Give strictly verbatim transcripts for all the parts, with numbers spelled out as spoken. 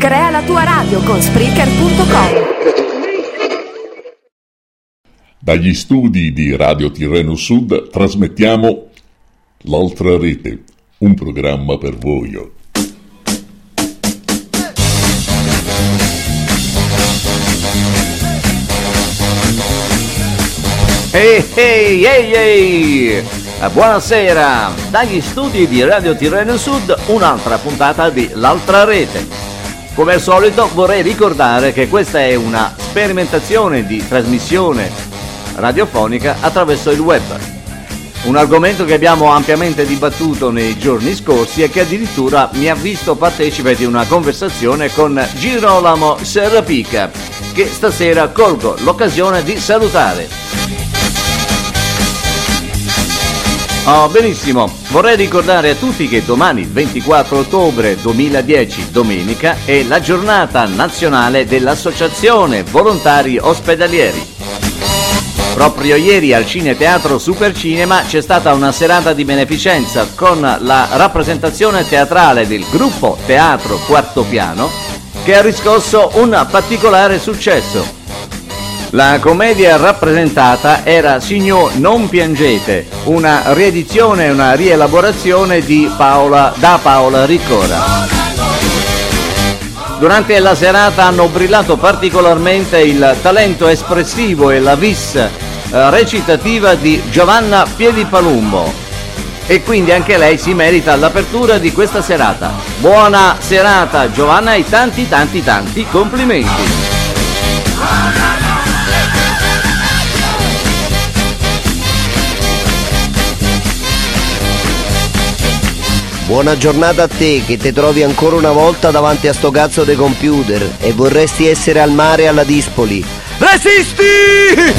Crea la tua radio con Spreaker punto com. Dagli studi di Radio Tirreno Sud trasmettiamo L'Altra Rete, un programma per voi. Ehi ehi ehi ehi! Buonasera! Dagli studi di Radio Tirreno Sud un'altra puntata di L'Altra Rete. Come al solito vorrei ricordare che questa è una sperimentazione di trasmissione radiofonica attraverso il web. Un argomento che abbiamo ampiamente dibattuto nei giorni scorsi e che addirittura mi ha visto partecipe di una conversazione con Girolamo Serrapica, che stasera colgo l'occasione di salutare. Oh, benissimo, vorrei ricordare a tutti che domani, ventiquattro ottobre duemiladieci, domenica, è la giornata nazionale dell'Associazione Volontari Ospedalieri. Proprio ieri al Cineteatro Supercinema c'è stata una serata di beneficenza con la rappresentazione teatrale del gruppo Teatro Quarto Piano, che ha riscosso un particolare successo. La commedia rappresentata era Signor non piangete, una riedizione e una rielaborazione di Paola, da Paola Riccora. Durante la serata hanno brillato particolarmente il talento espressivo e la vis eh, recitativa di Giovanna Piedipalumbo, e quindi anche lei si merita l'apertura di questa serata. Buona serata Giovanna e tanti tanti tanti complimenti. Buona giornata a te che ti trovi ancora una volta davanti a sto cazzo di computer e vorresti essere al mare alla Dispoli. Resisti!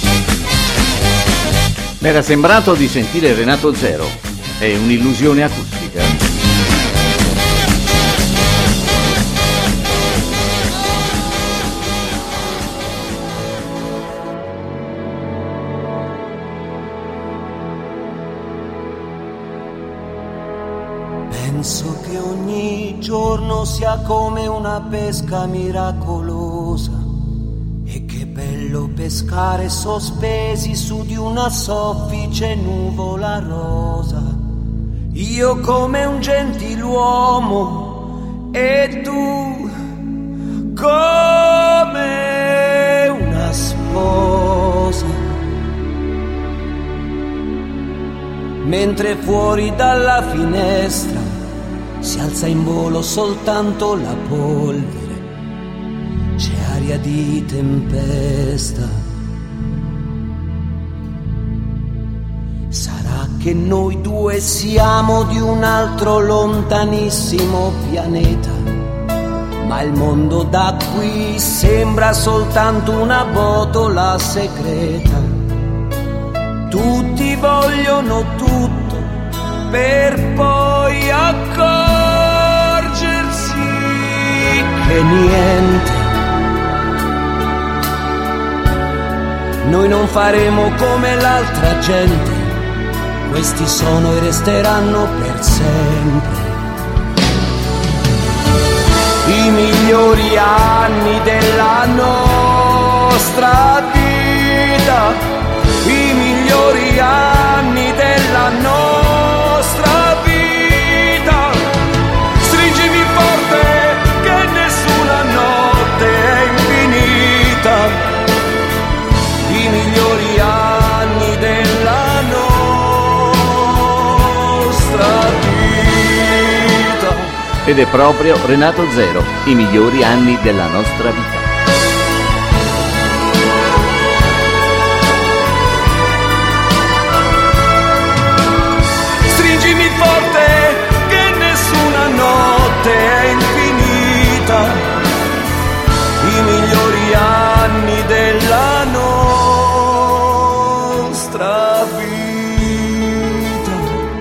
Mi era sembrato di sentire Renato Zero. È un'illusione acustica. Penso che ogni giorno sia come una pesca miracolosa, e che bello pescare sospesi su di una soffice nuvola rosa. Io come un gentiluomo e tu come una sposa, mentre fuori dalla finestra si alza in volo soltanto la polvere, c'è aria di tempesta. Sarà che noi due siamo di un altro lontanissimo pianeta, ma il mondo da qui sembra soltanto una botola segreta. Tutti vogliono tutto per poi accorgersi che niente. Noi non faremo come l'altra gente, questi sono e resteranno per sempre i migliori anni della nostra vita, i migliori anni della nostra vita. Stringimi forte che nessuna notte è infinita, i migliori anni della nostra vita. Ed è proprio Renato Zero, i migliori anni della nostra vita. È infinita, i migliori anni della nostra vita.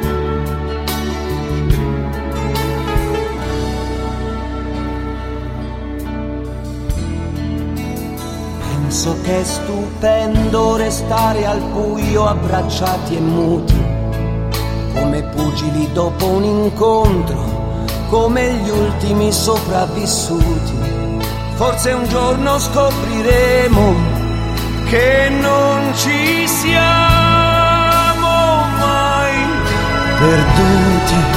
Penso che è stupendo restare al buio abbracciati e muti, come pugili dopo un incontro, come gli ultimi sopravvissuti. Forse un giorno scopriremo che non ci siamo mai perduti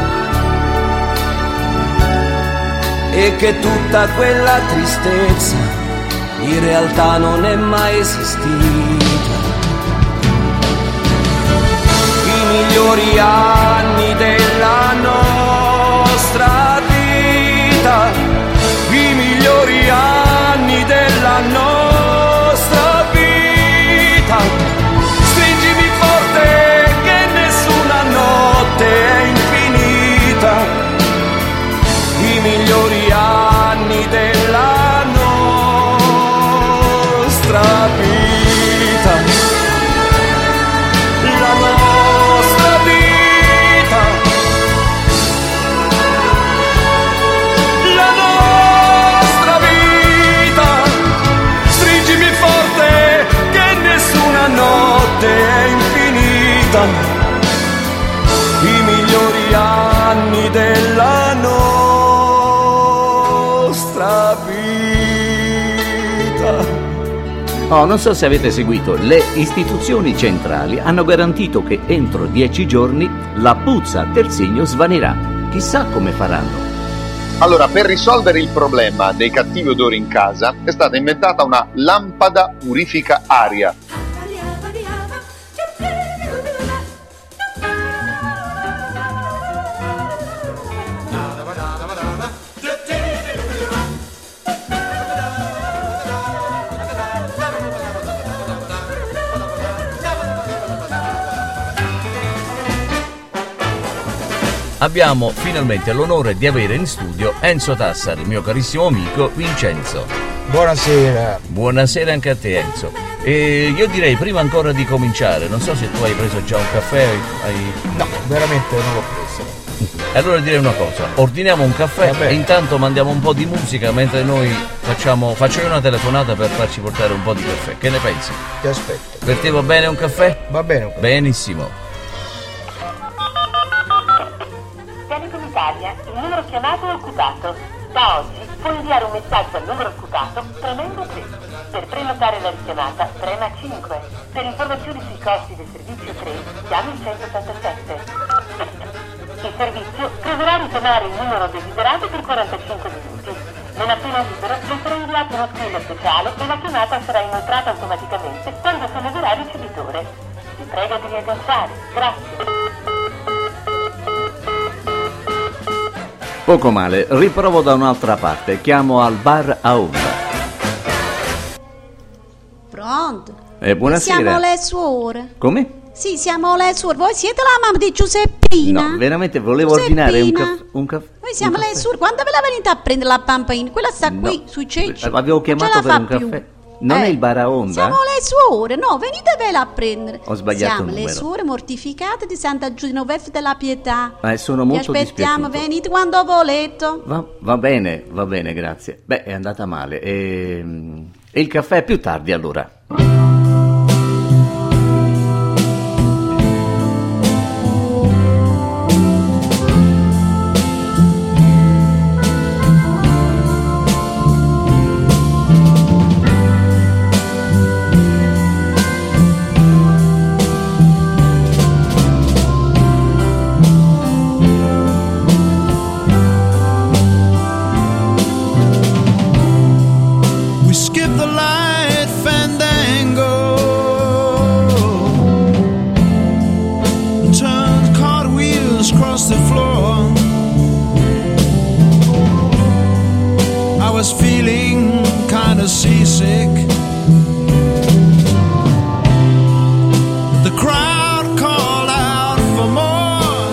e che tutta quella tristezza in realtà non è mai esistita. I migliori anni della nostra vita, i migliori anni della nostra vita. Stringimi forte che nessuna notte è infinita. I migliori anni della nostra vita. La nostra vita. La nostra vita. Stringimi forte che nessuna notte è infinita. I migliori anni della nostra vita. Oh, non so se avete seguito, le istituzioni centrali hanno garantito che entro dieci giorni la puzza a Terzigno svanirà. Chissà come faranno. Allora, per risolvere il problema dei cattivi odori in casa è stata inventata una lampada purifica aria. Abbiamo finalmente l'onore di avere in studio Enzo Tassari, il mio carissimo amico Vincenzo. Buonasera. Buonasera anche a te, Enzo. E io direi, prima ancora di cominciare, non so se tu hai preso già un caffè. Hai... No, veramente non l'ho preso. Allora direi una cosa, ordiniamo un caffè e intanto mandiamo un po' di musica mentre noi facciamo, faccio io una telefonata per farci portare un po' di caffè. Che ne pensi? Ti aspetto. Per te va bene un caffè? Va bene un caffè. Benissimo. Italia, il numero chiamato è occupato. Da oggi puoi inviare un messaggio al numero occupato premendo tre. Per prenotare la richiamata prema cinque. Per informazioni sui costi del servizio tre chiami il centottantasette. Il servizio proverà a richiamare il numero desiderato per quarantacinque minuti. Non appena libero le sarà inviato uno squillo speciale e la chiamata sarà inoltrata automaticamente quando se ne verrà ricevitore. Vi prego di riagganciare. Grazie. Poco male, riprovo da un'altra parte, chiamo al bar a onda. Pronto? Eh, buonasera. Siamo le suore. Come? Sì, siamo le suore. Voi siete la mamma di Giuseppina? No, veramente volevo Giuseppina. ordinare un, caff- un caffè. Noi siamo un le caffè. suore. Quando ve la venite a prendere la bambina? Quella sta qui, No, sui cecci. avevo chiamato Non ce per la un fa più. caffè. Non Eh, è il bar a onda? Siamo le suore, no, venitevela a prendere. Ho sbagliato Siamo il le numero. suore mortificate di Santa Genoveffa della Pietà. Eh, sono Vi molto aspettiamo, dispiaciuto. venite quando volete. Va, va bene, va bene, grazie. Beh, è andata male. E, e il caffè più tardi allora. We skip the light fandango, turned cartwheels across the floor. I was feeling kind of seasick. The crowd called out for more.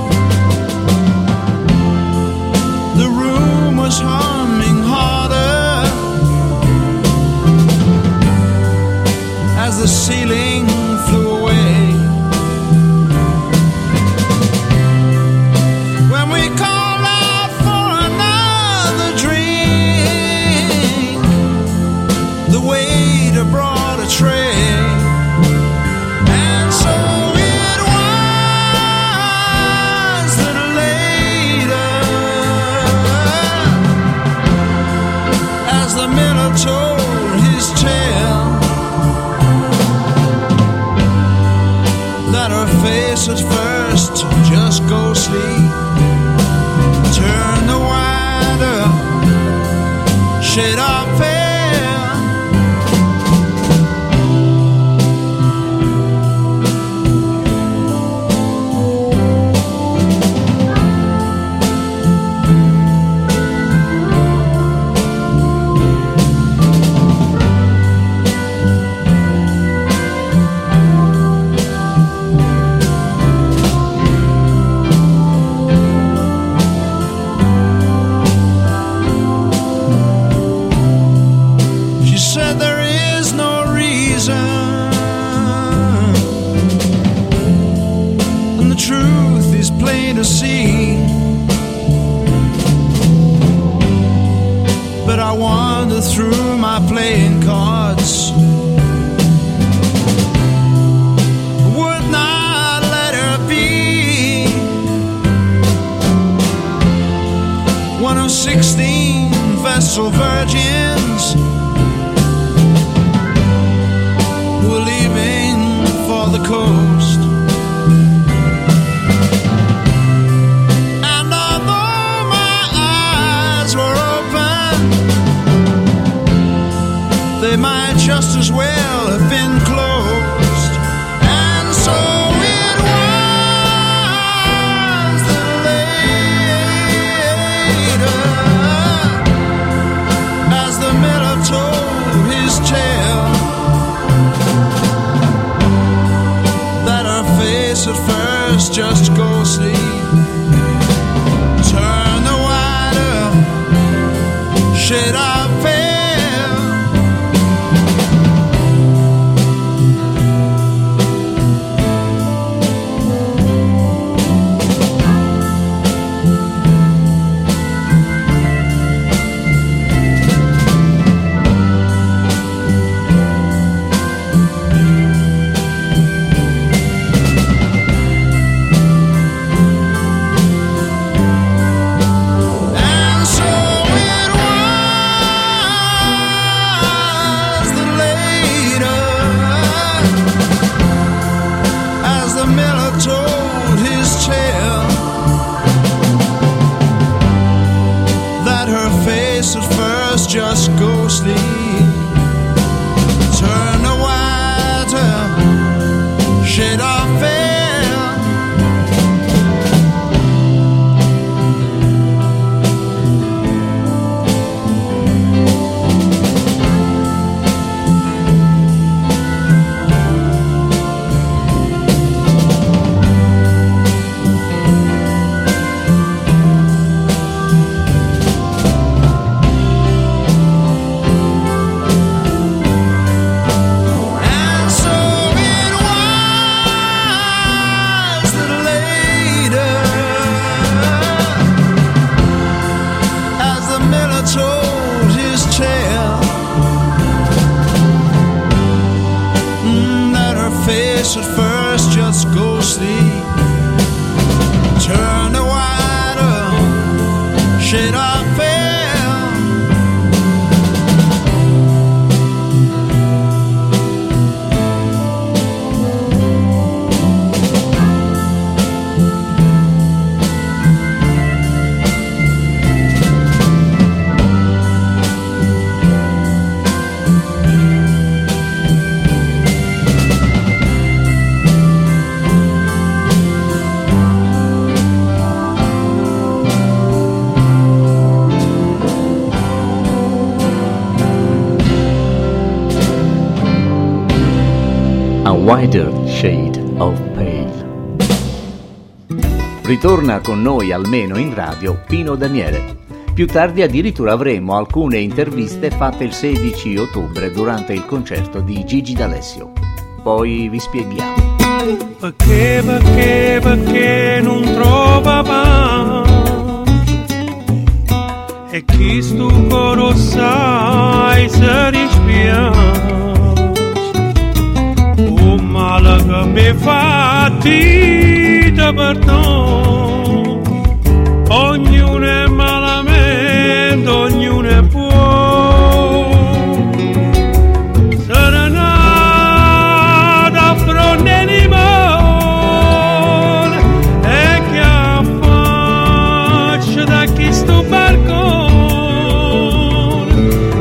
The room was humming harder as the ceiling flew away. When we called out for another drink, the waiter shade of pale. To see, but I wander through my playing cards, would not let her be one of sixteen Vestal virgins who were leaving for the coast. They might just as well have been closed. And so it was that later, as the miller told his tale, that her face at first just ghostly turned the wider shade of pale. Just ghostly turn a wider shade of pale. At first just ghostly turn a wider shade of pale. Wider Shade of Pale. Ritorna con noi almeno in radio Pino Daniele. Più tardi addirittura avremo alcune interviste fatte il sedici ottobre durante il concerto di Gigi D'Alessio. Poi vi spieghiamo. Perché, perché, perché non trova pace e chi sto coro sai se dispiace. Oh male che mi fatti da perdono, ognuno è malamente, ognuno è buono. Serenata a fronte di mare e che affaccia da chi sto balcone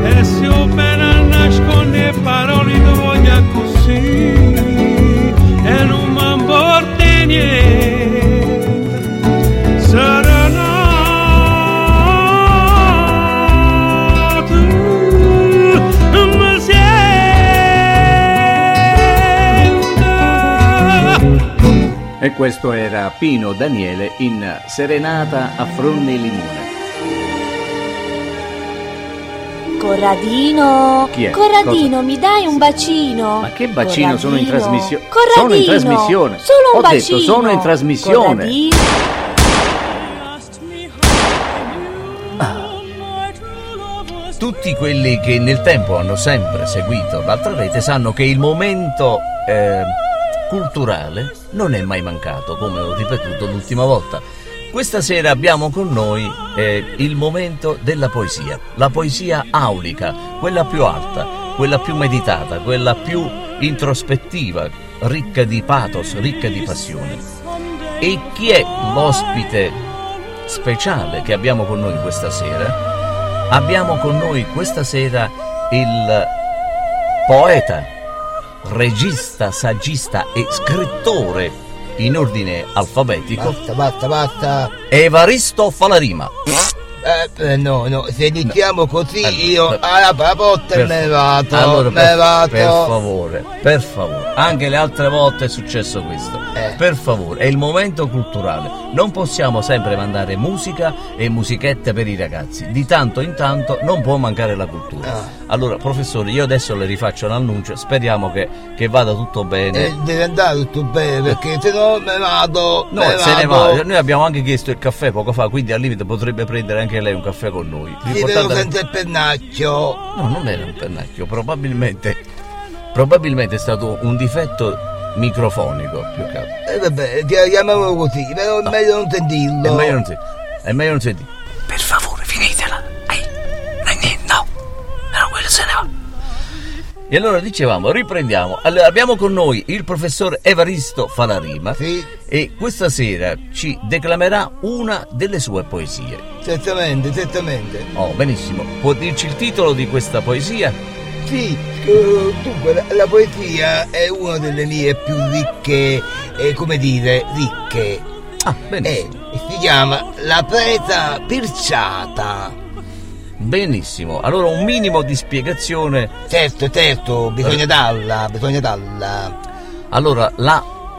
E questo era Pino Daniele in Serenata a Fronne e Limone. Corradino, Chi è? Corradino, Cosa? mi dai un bacino? Ma che bacino, sono in Corradino. trasmissione. Corradino, Sono in trasmissione. solo un Ho bacino. detto sono in trasmissione. Corradino. Tutti quelli che nel tempo hanno sempre seguito l'altra rete sanno che il momento eh, culturale non è mai mancato, come ho ripetuto l'ultima volta. Questa sera abbiamo con noi eh, il momento della poesia, la poesia aulica, quella più alta, quella più meditata, quella più introspettiva, ricca di pathos, ricca di passione. E chi è l'ospite speciale che abbiamo con noi questa sera? Abbiamo con noi questa sera il poeta, regista, saggista e scrittore in ordine alfabetico. Basta, basta, basta. Evaristo Falarima. Eh, eh, no, no, se iniziamo no. così allora, io per, alla botta me ne vado, allora, me per, vado. Per favore, per favore, anche le altre volte è successo questo. Eh. Per favore, è il momento culturale. Non possiamo sempre mandare musica e musichette per i ragazzi. Di tanto in tanto non può mancare la cultura. Ah. Allora, professore, io adesso le rifaccio l'annuncio, speriamo che, che vada tutto bene. Eh, deve andare tutto bene, perché se no me vado. No, me se vado. ne va. Noi abbiamo anche chiesto il caffè poco fa, quindi al limite potrebbe prendere anche lei un caffè con noi. Sì, vedo senza il pennacchio. No, non era un pennacchio, probabilmente probabilmente è stato un difetto microfonico più che altro. E eh, vabbè, chiamiamolo così, però no. è meglio non sentirlo. È meglio non sentirlo. È meglio non sentirlo. Per favore, finitela. Ehi, no, niente, no. No, quello se ne va. E allora dicevamo, riprendiamo. Allora, abbiamo con noi il professor Evaristo Falarima, sì. E questa sera ci declamerà una delle sue poesie. Certamente, certamente. Oh, benissimo. Può dirci il titolo di questa poesia? Sì, uh, dunque la, la poesia è una delle mie più ricche, eh, come dire, ricche. Ah, benissimo. Eh, si chiama La presa pirciata. Benissimo, allora un minimo di spiegazione. Certo, certo, bisogna darla, bisogna darla. Allora, la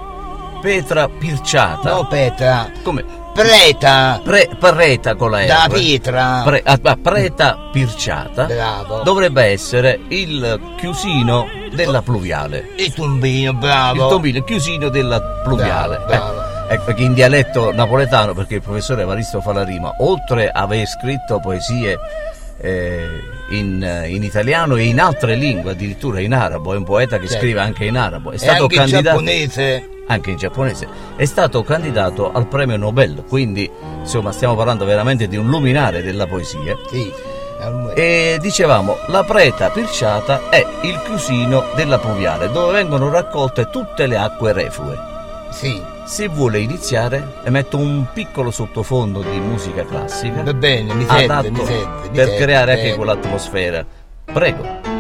petra pirciata. No, Petra. Come? Preta. Pre, preta con la R. Da pietra. Pre, ah, preta pirciata. Bravo. Dovrebbe essere il chiusino della pluviale. Il tombino, bravo. Il tombino, il chiusino della pluviale. Bravo, bravo. Eh, ecco che in dialetto napoletano, perché il professore Evaristo Falarima, oltre a aver scritto poesie eh, in, in italiano e in altre lingue, addirittura in arabo, è un poeta che certo. scrive anche in arabo. È stato e anche candidato, in giapponese. Anche in giapponese. È stato candidato al premio Nobel, quindi insomma stiamo parlando veramente di un luminare della poesia. Sì. E dicevamo, la preta pirciata è il chiusino della pluviale, dove vengono raccolte tutte le acque reflue. Sì. Se vuole iniziare, metto un piccolo sottofondo di musica classica. Va bene, mi serve, adatto mi serve, mi per serve, creare serve. anche quell'atmosfera. Prego.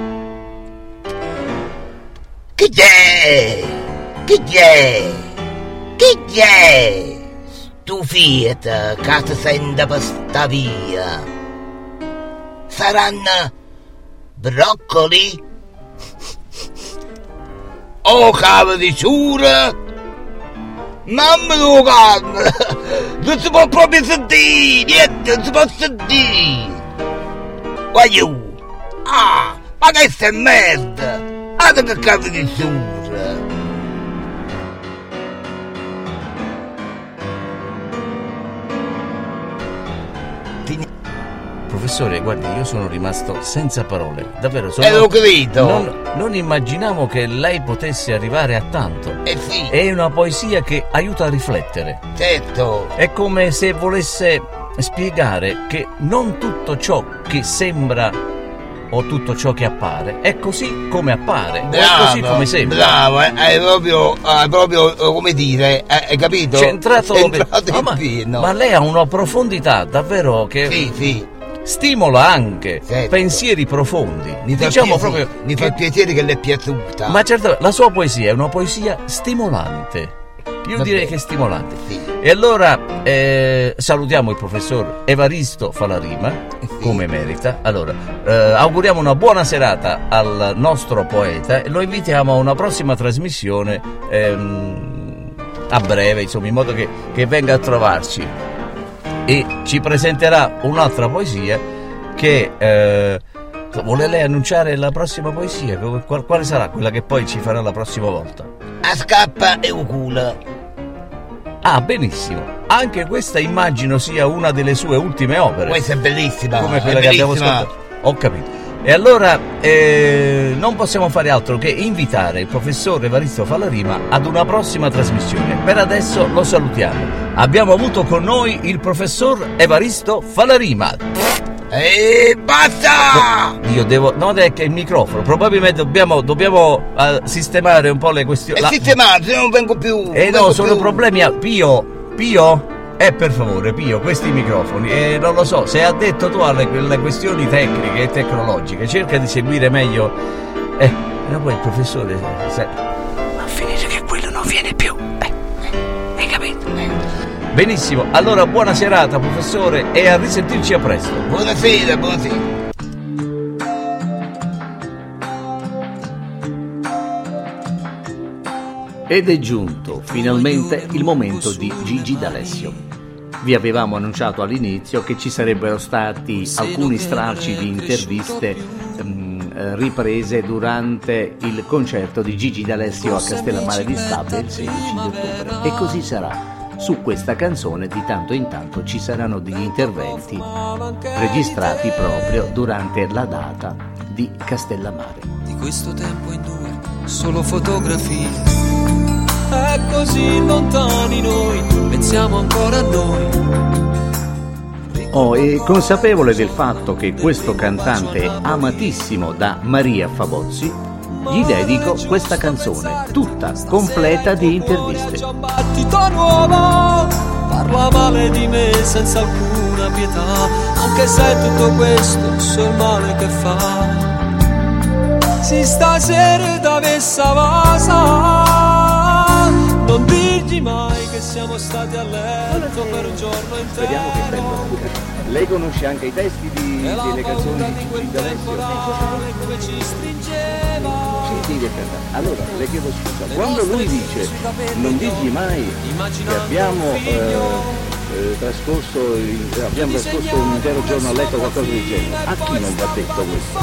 Chi c'è? Chi c'è? Chi c'è? Tu Fiat, che ti sente per sta via? Saranno broccoli? O cave di ciura? Mamma mia, calma! Non si può proprio sentire! Niente, non si può sentire! Guagliù! Ah! Ma che sta merda! Ah, che cazzo di ciura! Professore, guardi, io sono rimasto senza parole, davvero. Sono... E lo credo! Non, non immaginavo che lei potesse arrivare a tanto. Eh sì! È una poesia che aiuta a riflettere. Certo! È come se volesse spiegare che non tutto ciò che sembra o tutto ciò che appare è così come appare, bravo, o è così come sembra. Bravo, hai proprio, hai proprio, come dire, hai capito? Centrato, Centrato no, in ma, pieno. ma lei ha una profondità davvero che sì, sì. stimola anche certo. pensieri profondi. Mi fa diciamo piacere, proprio mi che... fa piacere che le è piaciuta. Ma certo, la sua poesia è una poesia stimolante. Io Va direi bene. che è stimolante. Sì. E allora eh, salutiamo il professor Evaristo Falarima, sì. come merita. Allora, eh, auguriamo una buona serata al nostro poeta e lo invitiamo a una prossima trasmissione ehm, a breve, insomma, in modo che, che venga a trovarci e ci presenterà un'altra poesia che eh, vuole lei annunciare la prossima poesia? Qual, quale sarà quella che poi ci farà la prossima volta? A scappa e un culo. Ah, benissimo. Anche questa immagino sia una delle sue ultime opere. Questa è bellissima. Come quella è che abbiamo bellissima. ascoltato. Ho capito. E allora eh, non possiamo fare altro che invitare il professor Evaristo Fallarima ad una prossima trasmissione. Per adesso lo salutiamo. Abbiamo avuto con noi il professor Evaristo Fallarima. E basta! Io devo. No, è che il microfono. Probabilmente dobbiamo, dobbiamo uh, sistemare un po' le questioni. È La... sistemato, io non vengo più. Eh non no, sono più. problemi a... Pio, Pio? Eh, per favore, Pio, questi microfoni, eh, non lo so, sei addetto tu alle, alle questioni tecniche e tecnologiche, cerca di seguire meglio. Eh, ma poi il professore... Se... Ma a finire che quello non viene più. Eh, eh, hai capito? Eh. Benissimo, allora buona serata, professore, e a risentirci a presto. Buonasera, buonasera. Ed è giunto finalmente il momento di Gigi D'Alessio. Vi avevamo annunciato all'inizio che ci sarebbero stati alcuni stralci di interviste mh, riprese durante il concerto di Gigi D'Alessio a Castellammare di Stabia il sedici di ottobre. E così sarà. Su questa canzone di tanto in tanto ci saranno degli interventi registrati proprio durante la data di Castellammare. Di questo tempo in due, solo fotografie. È così lontani noi, pensiamo ancora a noi. Oh, e consapevole del fatto che questo cantante è amatissimo da Maria Favozzi, gli dedico questa canzone, tutta completa di interviste. C'è un battito nuovo, parla male di me senza alcuna pietà, anche se tutto questo so il male che fa. Si stasera t'avessa vasa, non dirgli mai che siamo stati a letto per un giorno intero. Vediamo che tempo. Lei conosce anche i testi di, delle canzoni di Gigi D'Alessio? Come ci stringeva. Sì, sì, allora le chiedo scusa, quando lui dice non dirgli mai che abbiamo eh, eh, trascorso il, abbiamo trascorso un intero giorno a letto o qualcosa del genere, a chi non va detto questo?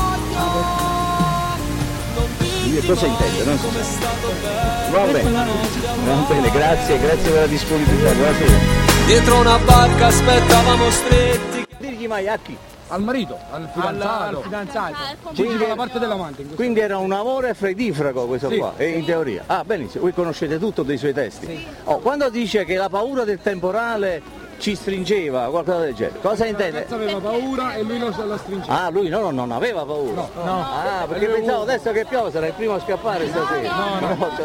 Cosa intende? Non so. Va bene, va bene, grazie, grazie per la disponibilità, buonasera. Dietro una barca aspettavamo stretti. Dirgli mai a chi? Al marito, al fidanzato. Al, al fidanzato. Quindi dalla parte dell'amante. Quindi era un amore fredifrago questo sì, qua, sì. In teoria. Ah, benissimo, voi conoscete tutto dei suoi testi. Sì. Oh, quando dice che la paura del temporale ci stringeva, qualcosa del genere, cosa intende? La aveva paura e lui lo la stringeva. Ah, lui no, non aveva paura. No, no. Ah, perché avevo... pensavo adesso che piove sarà il primo a scappare stasera. No, no. no.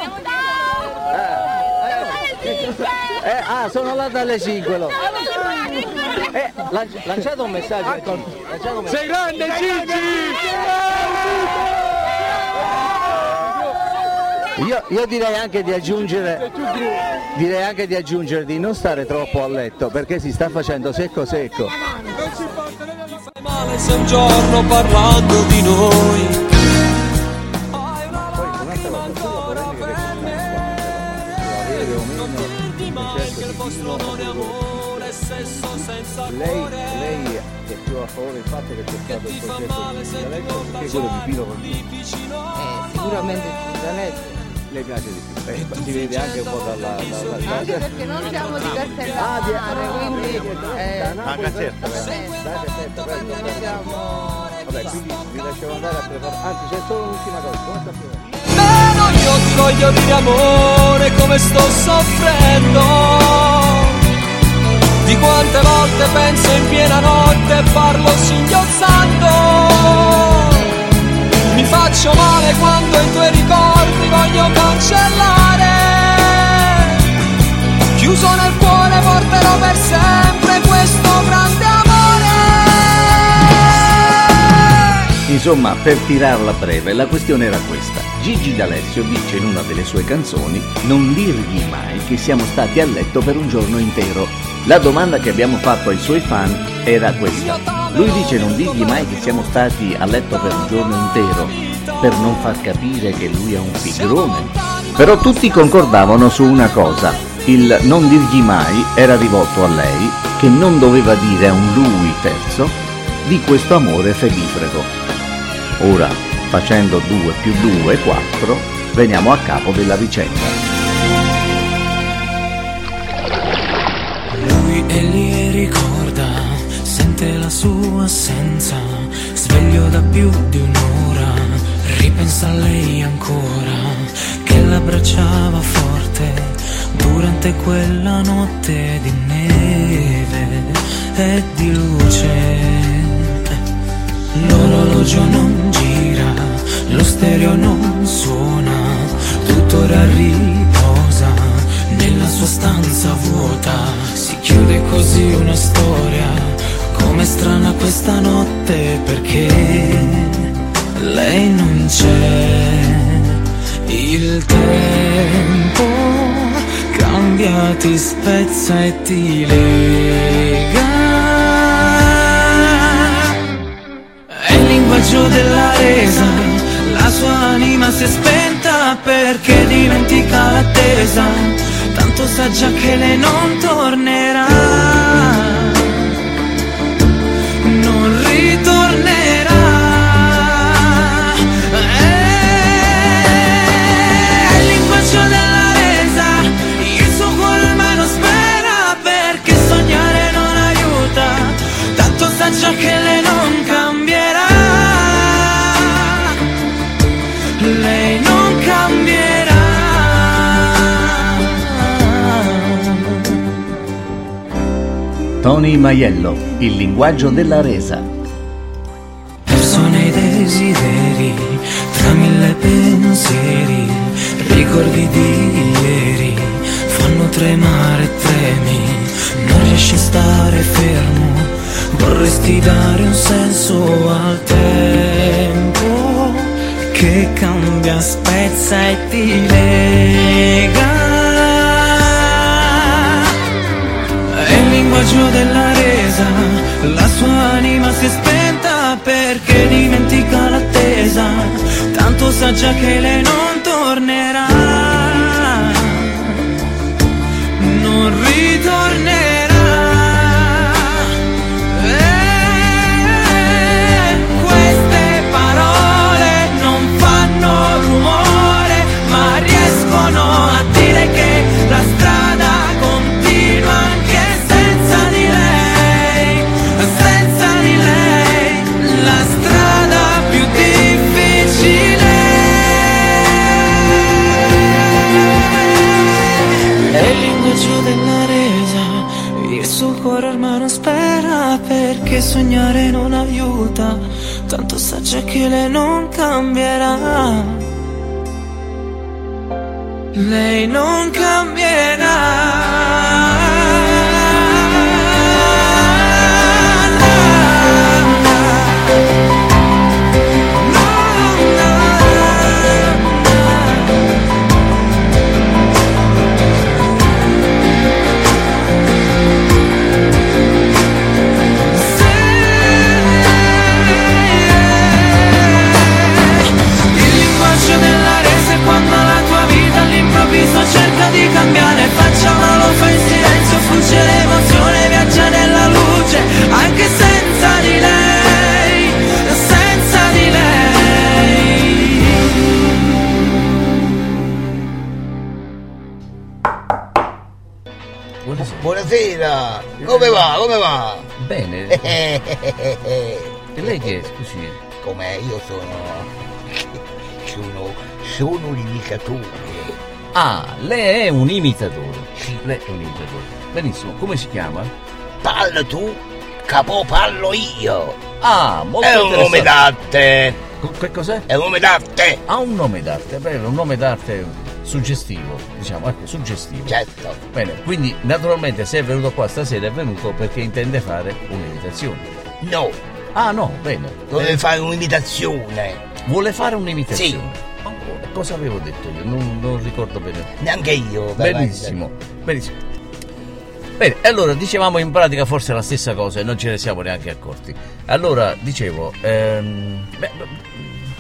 Eh, eh, eh, ah, sono là dalle cinque. Lo. Eh, lanci- lanciate un messaggio. Lanciate un messaggio. Sei grande, Gigi! Io, io direi anche di aggiungere direi anche di aggiungere di non stare troppo a letto perché si sta facendo secco secco. Fai male se un giorno parlando di noi. Lei, lei è più a favore del fatto che c'è stato il progetto di D'Alessio che quello di Pino Collini? Eh, sicuramente D'Alessio. Le piace di più, eh, si vede anche un po' dalla... dalla, dalla... Anche perché non siamo di Castellammare, quindi... Eh, Manca certo, non siamo... Vabbè, quindi vi lasciamo andare a preparare... Anzi, c'è solo l'ultima cosa, come sta più? Meno io ti voglio dire amore come sto soffrendo. Di quante volte penso in piena notte e parlo singhiozzando. Mi faccio male quando i tuoi ricordi voglio cancellare. Chiuso nel cuore porterò per sempre questo grande amore. Insomma, per tirarla breve, la questione era questa. Gigi D'Alessio dice in una delle sue canzoni non dirgli mai che siamo stati a letto per un giorno intero. La domanda che abbiamo fatto ai suoi fan era questa. Lui dice non dirgli mai che siamo stati a letto per un giorno intero, per non far capire che lui è un pigrone. Però tutti concordavano su una cosa: il non dirgli mai era rivolto a lei, che non doveva dire a un lui terzo di questo amore febifrego. Ora, facendo due più due, quattro, veniamo a capo della vicenda. Lui è lì e ricorda, sente la sua assenza, sveglio da più di un'ora, ripensa a lei ancora, che l'abbracciava forte durante quella notte di neve e di luce. L'orologio non gira, lo stereo non suona, tuttora riposa nella sua stanza vuota. Si chiude così una storia, com'è strana questa notte, perché lei non c'è. Il tempo cambia, ti spezza e ti lega. È il linguaggio della resa, la sua anima si è spenta perché dimentica l'attesa, tanto sa già che lei non tornerà, non ritornerà. È il linguaggio della resa, il suo cuore ormai non spera perché sognare non aiuta, tanto sa già che lei non cambierà. Lei non cambierà. Tony Maiello, il linguaggio della resa. Perso nei desideri, tra mille pensieri, ricordi di ieri fanno tremare e tremi, non riesci a stare fermo, vorresti dare un senso al tempo che cambia, spezza e ti lega. È il linguaggio della resa, la sua anima si è spenta perché dimentica l'attesa, tanto sa già che lei non tornerà, non ritornerà. A dire che la strada continua anche senza di lei, senza di lei, la strada più difficile. È il linguaggio della resa, il suo cuore ormai non spera perché sognare non aiuta, tanto sa già che lei non cambierà. Lei non cambierà. Cerca di cambiare, faccia ma lo fa in silenzio, fugge l'emozione, viaggia nella luce, anche senza di lei, senza di lei. Buonasera. Buonasera, come va, come va? Bene. E lei che è, scusi? Com'è? Io sono... sono... sono un imitatore. Ah, lei è un imitatore. Sì. Lei è un imitatore. Benissimo, come si chiama? Parlo tu, capo parlo io. Ah, molto è un nome d'arte. Che cos'è? È un nome d'arte. Ah, un nome d'arte, bene, un nome d'arte suggestivo, diciamo, ecco, suggestivo. Certo. Bene, quindi naturalmente se è venuto qua stasera è venuto perché intende fare un'imitazione. No. Ah, no, bene. Vuole eh. fare un'imitazione. Vuole fare un'imitazione? Sì. Cosa avevo detto io? Non, non ricordo bene. Neanche io. Benissimo, benissimo. Bene, allora dicevamo in pratica forse la stessa cosa e non ce ne siamo neanche accorti. Allora, dicevo, ehm, beh,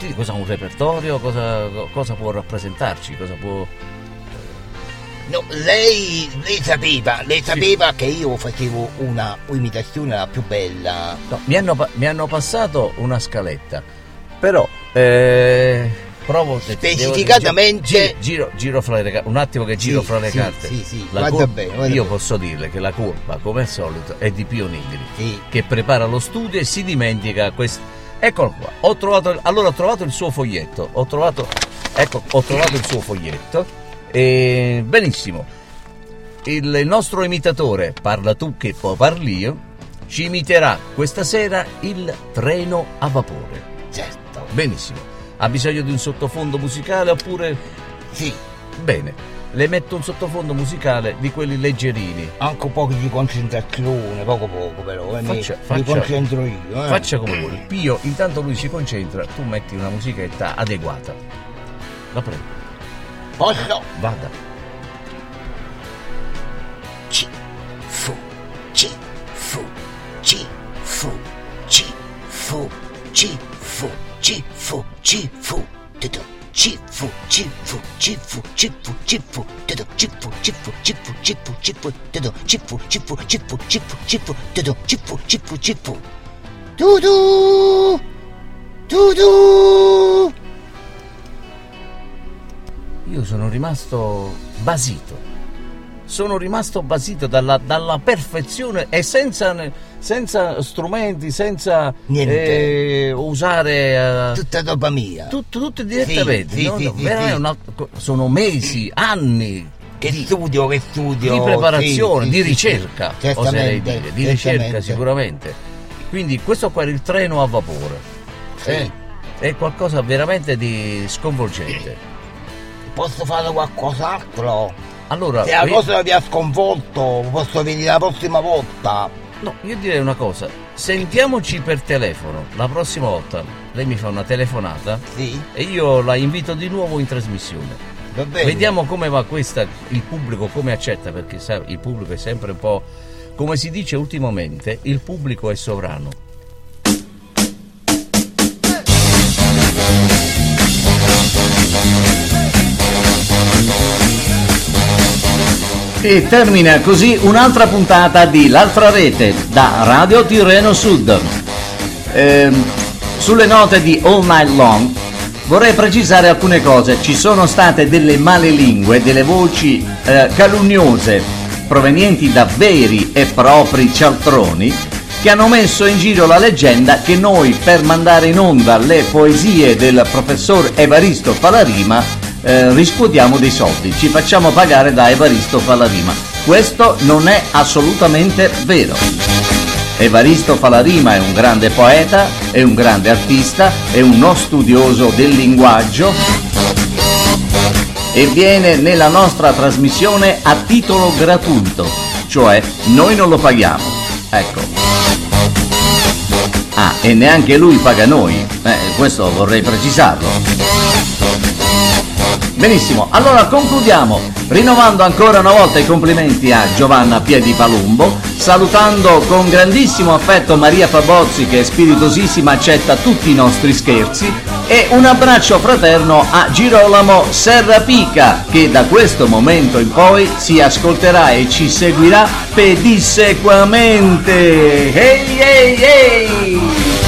sì, cosa un repertorio, cosa, cosa può rappresentarci, cosa può... No, lei, lei sapeva, lei sapeva sì. che io facevo una imitazione la più bella. No, mi hanno, mi hanno passato una scaletta, però eh, provo specificatamente devo, giro, giro fra le carte, un attimo che giro sì, fra le sì, carte. Sì, sì, la guarda cor- bene, guarda io bene. posso dirle che la colpa, come al solito, è di Pio Nigri, sì. che prepara lo studio e si dimentica questo. Eccolo qua, ho trovato, allora ho trovato il suo foglietto, ho trovato, ecco, ho trovato il suo foglietto, e benissimo. Il, il nostro imitatore, parla tu che poi parli io, ci imiterà questa sera il treno a vapore. Certo. Benissimo. Ha bisogno di un sottofondo musicale oppure... Sì. Bene, le metto un sottofondo musicale di quelli leggerini. Anche un po' di concentrazione, poco poco però, eh, faccia, mi, faccia, mi concentro io. Eh. Faccia come vuoi. Pio, intanto lui si concentra, tu metti una musichetta adeguata. La prego. Posso? Vada. Ci, fu, ci, fu, ci, fu, ci, fu, ci, fu, ci, fu, ci, fu, tudo, ci, fu, ci, fu, ci, fu, ci, fu, ci, fu, tudo, ci, fu, ci, fu, ci, fu, ci, fu, ci, fu, tudo, ci, fu, ci, fu, ci, fu, ci, fu, ci, fu, tudo, ci, fu, ci, fu, ci, fu, tudo, tudo. Io sono rimasto basito. Sono rimasto basito dalla, dalla perfezione e senza, senza strumenti, senza eh, usare... Uh, tutta roba mia. Tutto, tutto direttamente. Sì, no? sì, no, sì, veramente sì. Una, sono mesi, anni che di, studio, che studio. Di preparazione, sì, di sì, ricerca, sì, oserei dire, di ricerca certamente. sicuramente. Quindi questo qua era il treno a vapore. Sì. Eh, è qualcosa veramente di sconvolgente. Posso fare qualcos'altro? Allora, se la cosa vi ha sconvolto, posso venire la prossima volta. No, io direi una cosa, sentiamoci per telefono la prossima volta. Lei mi fa una telefonata, sì, e io la invito di nuovo in trasmissione. Va bene. Vediamo come va questa, il pubblico come accetta, perché sa, il pubblico è sempre un po', come si dice ultimamente, il pubblico è sovrano. E termina così un'altra puntata di L'altra rete da Radio Tirreno Sud. Eh, sulle note di All Night Long vorrei precisare alcune cose. Ci sono state delle malelingue, delle voci eh, calunniose provenienti da veri e propri cialtroni che hanno messo in giro la leggenda che noi, per mandare in onda le poesie del professor Evaristo Falarima, Eh, riscuotiamo dei soldi, ci facciamo pagare da Evaristo Falarima. Questo non è assolutamente vero. Evaristo Falarima è un grande poeta, è un grande artista, è uno studioso del linguaggio e viene nella nostra trasmissione a titolo gratuito, cioè noi non lo paghiamo. Ecco. Ah, e neanche lui paga noi, eh, questo vorrei precisarlo. Benissimo, allora concludiamo rinnovando ancora una volta i complimenti a Giovanna Piedipalumbo, salutando con grandissimo affetto Maria Fabozzi che spiritosissima accetta tutti i nostri scherzi, e un abbraccio fraterno a Girolamo Serrapica che da questo momento in poi si ascolterà e ci seguirà pedissequamente. Ehi ehi ehi!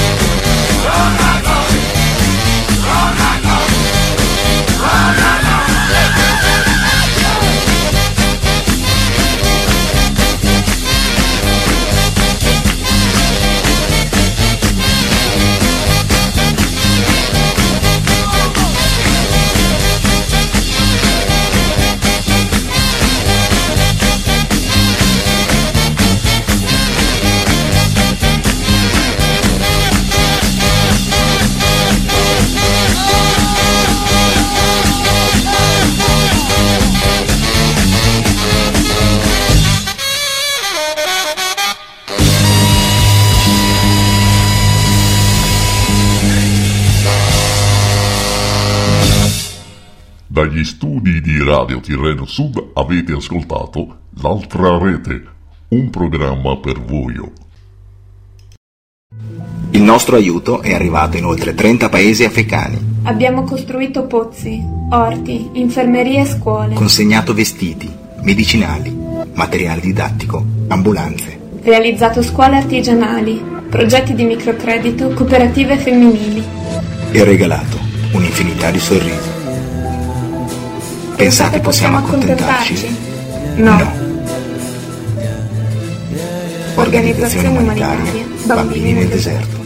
Dagli studi di Radio Tirreno Sud avete ascoltato L'altra rete, un programma per voi. Il nostro aiuto è arrivato in oltre trenta paesi africani. Abbiamo costruito pozzi, orti, infermerie e scuole. Consegnato vestiti, medicinali, materiale didattico, ambulanze. Realizzato scuole artigianali, progetti di microcredito, cooperative femminili. E regalato un'infinità di sorrisi. Pensate possiamo accontentarci? No. No. Organizzazione umanitaria, bambini nel deserto.